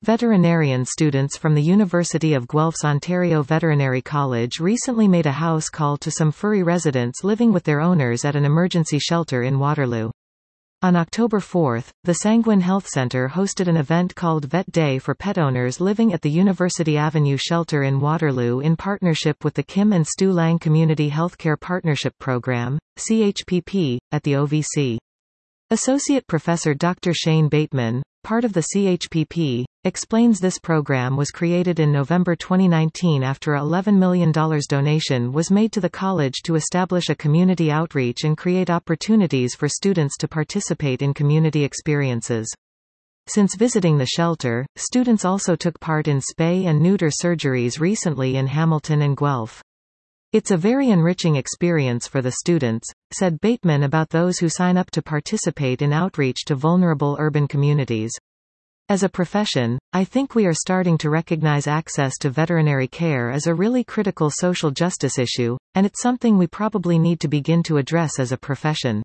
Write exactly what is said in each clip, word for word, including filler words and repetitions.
Veterinarian students from the University of Guelph's Ontario Veterinary College recently made a house call to some furry residents living with their owners at an emergency shelter in Waterloo. On October fourth, the Sanguine Health Centre hosted an event called Vet Day for pet owners living at the University Avenue Shelter in Waterloo in partnership with the Kim and Stu Lang Community Healthcare Partnership Program, C H P P, at the O V C. Associate Professor Doctor Shane Bateman, part of the C H P P, explains this program was created in November twenty nineteen after a eleven million dollars donation was made to the college to establish a community outreach and create opportunities for students to participate in community experiences. Since visiting the shelter, students also took part in spay and neuter surgeries recently in Hamilton and Guelph. It's a very enriching experience for the students, said Bateman about those who sign up to participate in outreach to vulnerable urban communities. As a profession, I think we are starting to recognize access to veterinary care as a really critical social justice issue, and it's something we probably need to begin to address as a profession.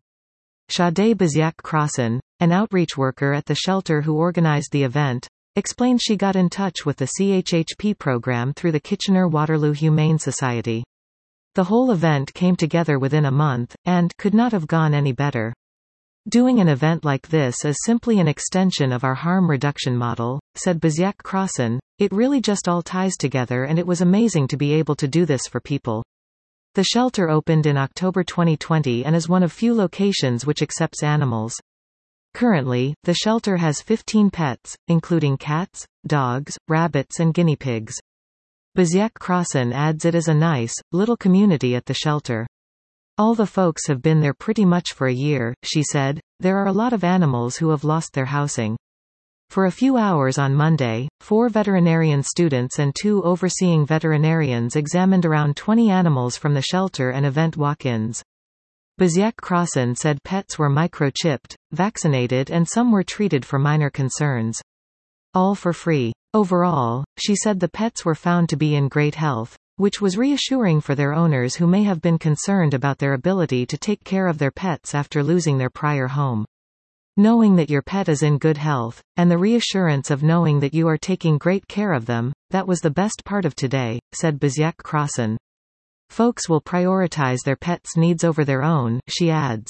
Sade Baziak-Crossan, an outreach worker at the shelter who organized the event, explained she got in touch with the C H H P program through the Kitchener-Waterloo Humane Society. The whole event came together within a month, and could not have gone any better. Doing an event like this is simply an extension of our harm reduction model, said Baziak-Crossan. It really just all ties together and it was amazing to be able to do this for people. The shelter opened in October twenty twenty and is one of few locations which accepts animals. Currently, the shelter has fifteen pets, including cats, dogs, rabbits and guinea pigs. Baziak-Crossan adds it is a nice, little community at the shelter. All the folks have been there pretty much for a year, she said. There are a lot of animals who have lost their housing. For a few hours on Monday, four veterinarian students and two overseeing veterinarians examined around twenty animals from the shelter and event walk-ins. Baziak-Crossan said pets were microchipped, vaccinated and some were treated for minor concerns. All for free. Overall, she said the pets were found to be in great health, which was reassuring for their owners who may have been concerned about their ability to take care of their pets after losing their prior home. Knowing that your pet is in good health, and the reassurance of knowing that you are taking great care of them, that was the best part of today, said Baziak-Crossan. Folks will prioritize their pets' needs over their own, she adds.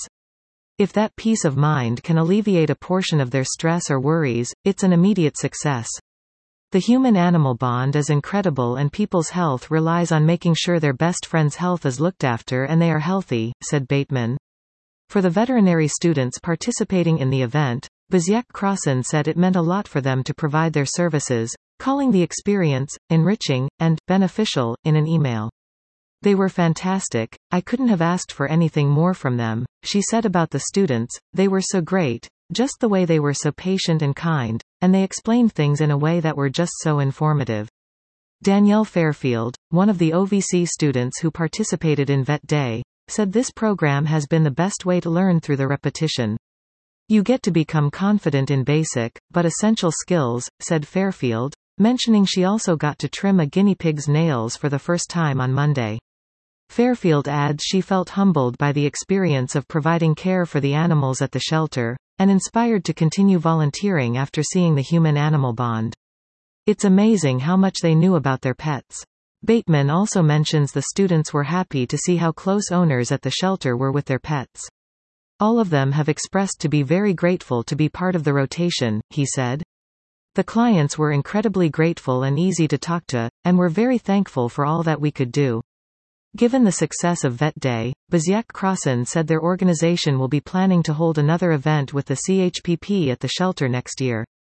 If that peace of mind can alleviate a portion of their stress or worries, it's an immediate success. The human-animal bond is incredible and people's health relies on making sure their best friend's health is looked after and they are healthy, said Bateman. For the veterinary students participating in the event, Baziak-Crossan said it meant a lot for them to provide their services, calling the experience enriching and beneficial in an email. They were fantastic. I couldn't have asked for anything more from them, she said about the students. They were so great, just the way they were so patient and kind, and they explained things in a way that were just so informative. Danielle Fairfield, one of the O V C students who participated in Vet Day, said this program has been the best way to learn through the repetition. You get to become confident in basic, but essential skills, said Fairfield, mentioning she also got to trim a guinea pig's nails for the first time on Monday. Fairfield adds she felt humbled by the experience of providing care for the animals at the shelter, and inspired to continue volunteering after seeing the human-animal bond. It's amazing how much they knew about their pets. Bateman also mentions the students were happy to see how close owners at the shelter were with their pets. All of them have expressed to be very grateful to be part of the rotation, he said. The clients were incredibly grateful and easy to talk to, and were very thankful for all that we could do. Given the success of Vet Day, Baziak-Crossan said their organization will be planning to hold another event with the C H P P at the shelter next year.